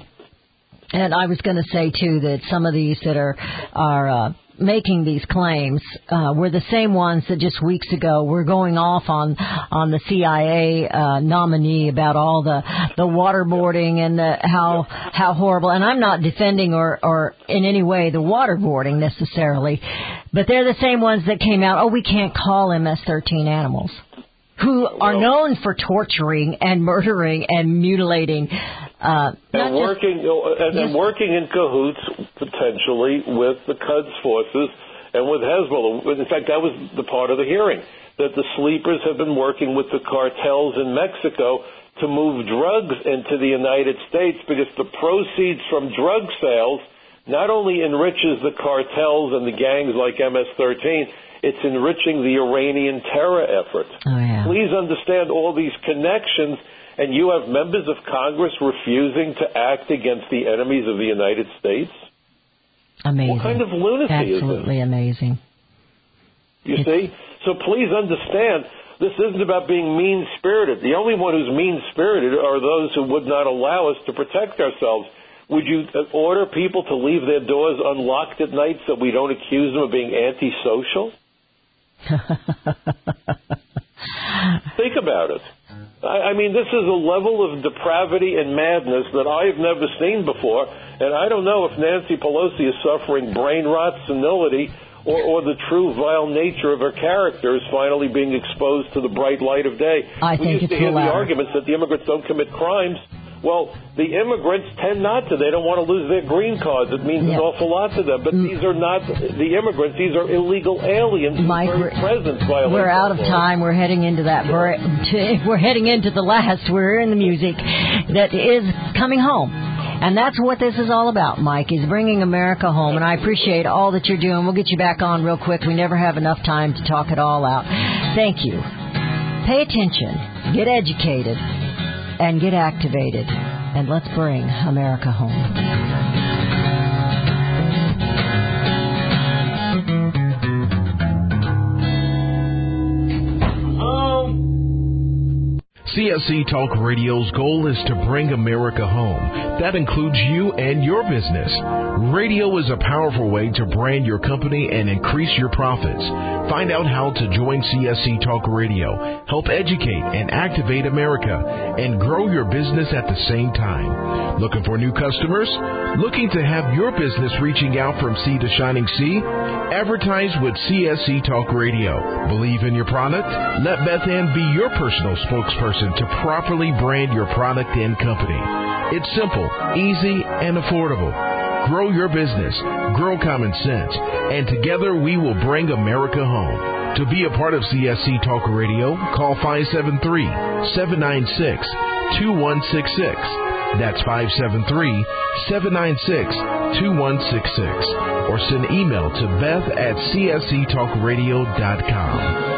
And I was going to say, too, that some of these that are are uh, making these claims uh, were the same ones that just weeks ago were going off on on the C I A uh, nominee about all the the waterboarding and the how how horrible. And I'm not defending or, or in any way the waterboarding necessarily, but they're the same ones that came out, oh, we can't call M S thirteen animals, who are known for torturing and murdering and mutilating. Uh, and working just, and, and working in cahoots, potentially, with the Quds forces and with Hezbollah. In fact, that was the part of the hearing, that the sleepers have been working with the cartels in Mexico to move drugs into the United States because the proceeds from drug sales not only enriches the cartels and the gangs like M S thirteen, it's enriching the Iranian terror effort. Oh, yeah. Please understand all these connections, and you have members of Congress refusing to act against the enemies of the United States? Amazing. What kind of lunacy is this? Absolutely amazing. You It's- see? So please understand, this isn't about being mean-spirited. The only one who's mean-spirited are those who would not allow us to protect ourselves. Would you order people to leave their doors unlocked at night so we don't accuse them of being antisocial? Think about it. I, I mean, this is a level of depravity and madness that I've never seen before, and I don't know if Nancy Pelosi is suffering brain rot, senility, or, or the true vile nature of her character is finally being exposed to the bright light of day. I we think used it's to hear the the latter. arguments that the immigrants don't commit crimes. Well, the immigrants tend not to. They don't want to lose their green cards. It means Yeah. an awful lot to them. But Mm. these are not the immigrants. These are illegal aliens whose Mike, very we're- presence violates We're out of the law. time. We're heading into that break. We're heading into the last. We're in the music that is coming home. And that's what this is all about, Mike, is bringing America home. And I appreciate all that you're doing. We'll get you back on real quick. We never have enough time to talk it all out. Thank you. Pay attention. Get educated. And get activated. And let's bring America home. C S C Talk Radio's goal is to bring America home. That includes you and your business. Radio is a powerful way to brand your company and increase your profits. Find out how to join C S C Talk Radio, help educate and activate America, and grow your business at the same time. Looking for new customers? Looking to have your business reaching out from sea to shining sea? Advertise with C S C Talk Radio. Believe in your product? Let Beth Ann be your personal spokesperson to properly brand your product and company. It's simple, easy, and affordable. Grow your business, grow common sense, and together we will bring America home. To be a part of C S C Talk Radio, call five seven three, seven nine six, two one six six. That's five seven three, seven nine six, two one six six. Or send email to beth at c s c talk radio dot com.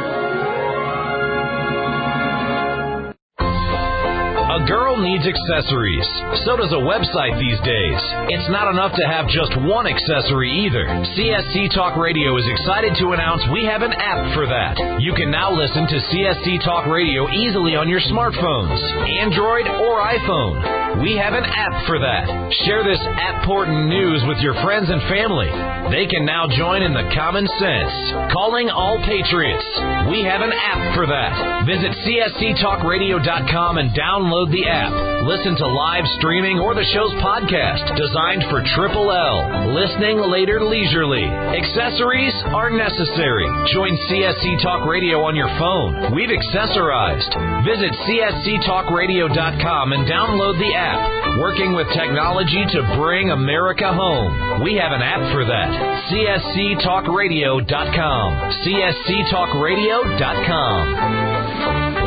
A girl needs accessories. So does a website these days. It's not enough to have just one accessory either. C S C Talk Radio is excited to announce we have an app for that. You can now listen to C S C Talk Radio easily on your smartphones, Android or iPhone. We have an app for that. Share this app-portant news with your friends and family. They can now join in the common sense. Calling all patriots. We have an app for that. Visit c s c talk radio dot com and download the app. Listen to live streaming or the show's podcast, designed for Triple L. Listening later leisurely. Accessories are necessary. Join C S C Talk Radio on your phone. We've accessorized. Visit c s c talk radio dot com and download the app. Working with technology to bring America home. We have an app for that. c s c talk radio dot com. c s c talk radio dot com.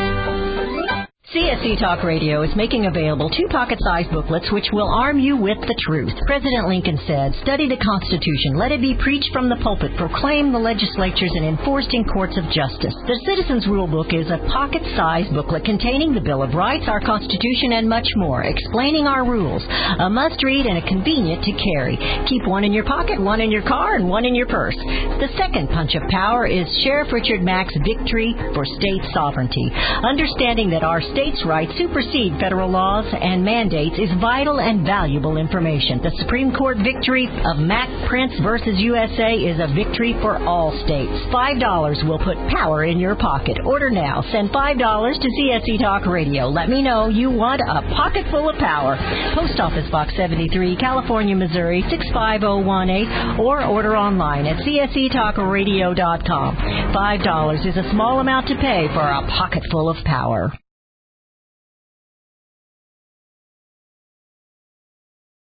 C S C Talk Radio is making available two pocket-sized booklets which will arm you with the truth. President Lincoln said, "Study the Constitution. Let it be preached from the pulpit, proclaimed the legislatures, and enforced in courts of justice." The Citizens Rule Book is a pocket-sized booklet containing the Bill of Rights, our Constitution, and much more, explaining our rules. A must-read and a convenient to carry. Keep one in your pocket, one in your car, and one in your purse. The second punch of power is Sheriff Richard Mack's Victory for State Sovereignty. Understanding that our state States' rights supersede federal laws and mandates is vital and valuable information. The Supreme Court victory of Mack Prince versus U S A is a victory for all states. Five dollars will put power in your pocket. Order now. Send five dollars to C S C Talk Radio. Let me know you want a pocket full of power. Post Office Box seventy-three, California, Missouri six five zero one eight, or order online at c s c talk radio dot com. Five dollars is a small amount to pay for a pocket full of power.